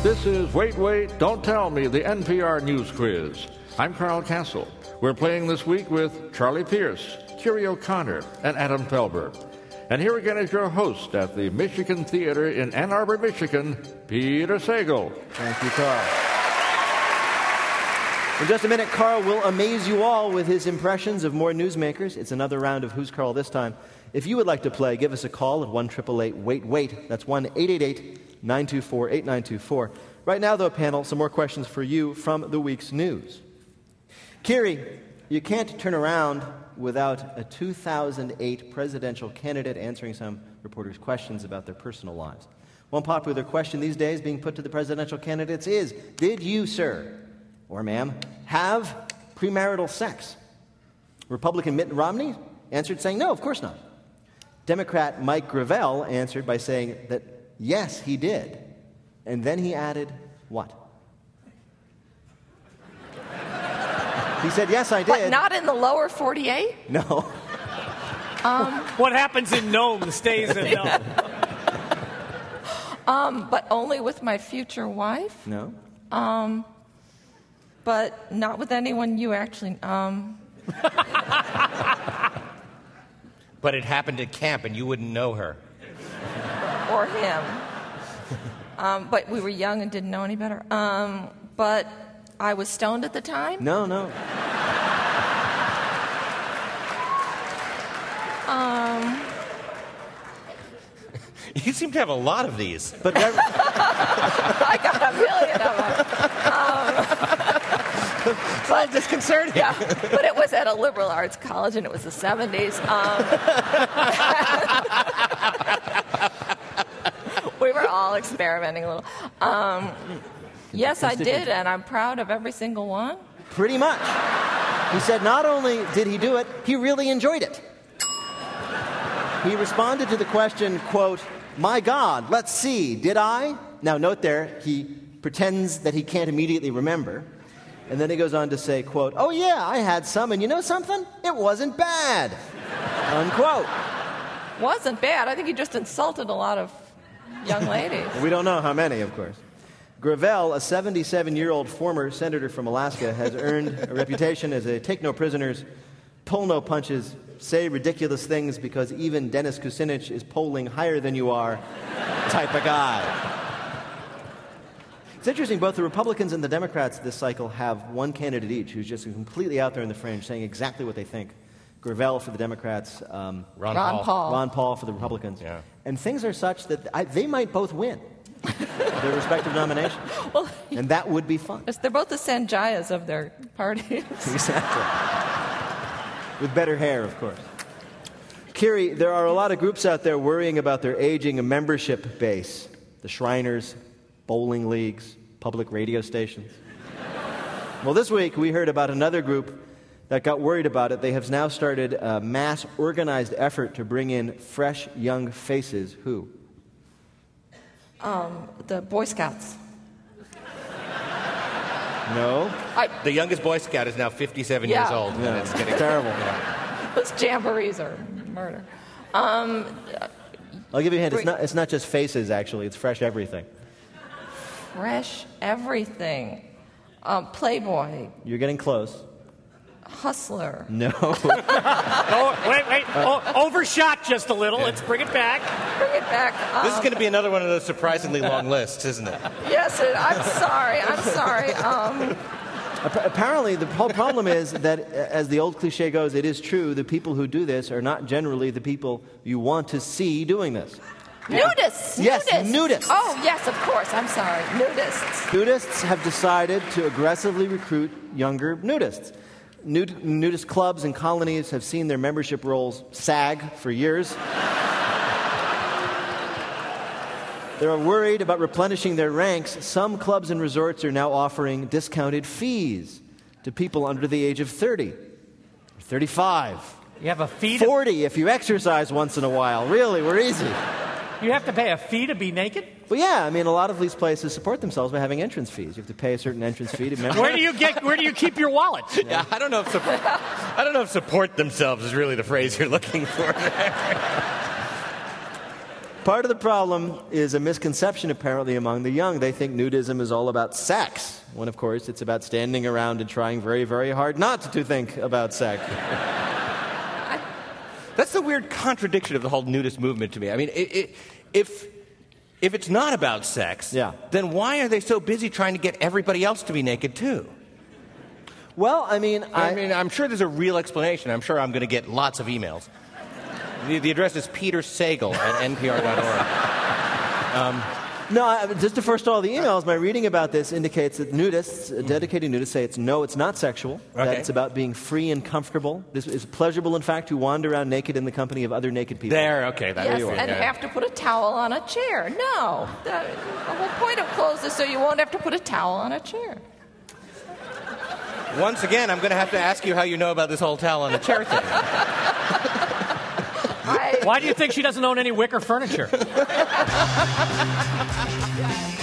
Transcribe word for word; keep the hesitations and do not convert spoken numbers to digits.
This is Wait, Wait, Don't Tell Me, the N P R News Quiz. I'm Carl Castle. We're playing this week with Charlie Pierce, Kiri O'Connor, and Adam Felber. And here again is your host at the Michigan Theater in Ann Arbor, Michigan, Peter Sagal. Thank you, Carl. In just a minute, Carl will amaze you all with his impressions of more newsmakers. It's another round of Who's Carl this time. If you would like to play, give us a call at one eight eight eight wait wait. That's one eight eight eight nine two four eight nine two four. Right now, though, panel, some more questions for you from the week's news. Kiri, you can't turn around without a two thousand eight presidential candidate answering some reporters' questions about their personal lives. One popular question these days being put to the presidential candidates is, did you, sir, or ma'am, have premarital sex? Republican Mitt Romney answered saying, no, of course not. Democrat Mike Gravel answered by saying that, yes, he did. And then he added, what? He said, yes, I did. But not in the lower forty-eight? No. Um, what happens in Nome stays in Nome. um, but only with my future wife? No. Um, but not with anyone you actually... Um, But it happened at camp and you wouldn't know her. Or him. Um, but we were young and didn't know any better. Um, but I was stoned at the time? No, no. Um, you seem to have a lot of these. But Rev- I got a million of them. Um, it's all disconcerting. Yeah, but it was at a liberal arts college, and it was the seventies. Um, we were all experimenting a little. Um, yes, I did, and I'm proud of every single one. Pretty much. He said not only did he do it, he really enjoyed it. He responded to the question, quote, my God, let's see, did I? Now, note there, he pretends that he can't immediately remember. And then he goes on to say, quote, oh, yeah, I had some, and you know something? It wasn't bad, unquote. Wasn't bad. I think he just insulted a lot of young ladies. We don't know how many, of course. Gravel, a seventy-seven-year-old former senator from Alaska, has earned a reputation as a take-no-prisoners, pull-no-punches, say ridiculous things because even Dennis Kucinich is polling higher than you are type of guy. It's interesting, both the Republicans and the Democrats this cycle have one candidate each who's just completely out there in the fringe saying exactly what they think. Gravel for the Democrats, um, Ron, Ron Paul. Paul. Ron Paul for the Republicans. Yeah. And things are such that I, they might both win their respective nominations. Well, and that would be fun. they're both the Sanjayas of their parties. Exactly. With better hair, of course. Kiri, there are a lot of groups out there worrying about their aging membership base. The Shriners, bowling leagues, public radio stations. Well, this week we heard about another group that got worried about it. They have now started a mass organized effort to bring in fresh young faces. Who? Um, the Boy Scouts. No. I, The youngest Boy Scout is now fifty-seven Yeah. years old. Yeah. And it's getting Terrible. Yeah. those jamborees are murder. Um, I'll give you a hint. It's Great. not, it's not just faces, actually. It's fresh everything. fresh everything. Um, Playboy. You're getting close. Hustler. No. Oh, wait, wait. Oh, overshot just a little. Let's bring it back. Bring it back. Um, This is going to be another one of those surprisingly long lists, isn't it? Yes, it, I'm sorry. I'm sorry. Um, Appa- Apparently, the whole problem is that, uh, as the old cliche goes, it is true, the people who do this are not generally the people you want to see doing this. nudists. Yes, nudists. nudists. Oh, yes, of course. I'm sorry. Nudists. Nudists have decided to aggressively recruit younger nudists. Nud- nudist clubs and colonies have seen their membership rolls sag for years. They're worried about replenishing their ranks. Some clubs and resorts are now offering discounted fees to people under the age of thirty, thirty-five, You have a fee to, forty if you exercise once in a while. Really, we're easy. you have to pay a fee to be naked? Well, yeah, I mean, a lot of these places support themselves by having entrance fees. You have to pay a certain entrance fee to members. Where do you get where do you keep your wallet? Yeah, I don't know if support, I don't know if support themselves is really the phrase you're looking for there. Part of the problem is a misconception, apparently, among the young. They think nudism is all about sex, when, of course, it's about standing around and trying very, very hard not to think about sex. That's the weird contradiction of the whole nudist movement to me. I mean, it, it, if if it's not about sex, yeah. then why are they so busy trying to get everybody else to be naked, too? Well, I mean, I, I mean, I'm sure there's a real explanation. I'm sure I'm going to get lots of emails. The, the address is Peter Sagal at N P R dot org. Um, no, I, just to first all the emails, my reading about this indicates that nudists, uh, dedicated nudists, say it's no, it's not sexual, okay. that it's about being free and comfortable. This is pleasurable, in fact, to wander around naked in the company of other naked people. There, okay. That yes, is and yeah. have to put a towel on a chair. No. The, the whole point of clothes is so you won't have to put a towel on a chair. Once again, I'm going to have to ask you how you know about this whole towel on a chair thing. I... Why do you think she doesn't own any wicker furniture?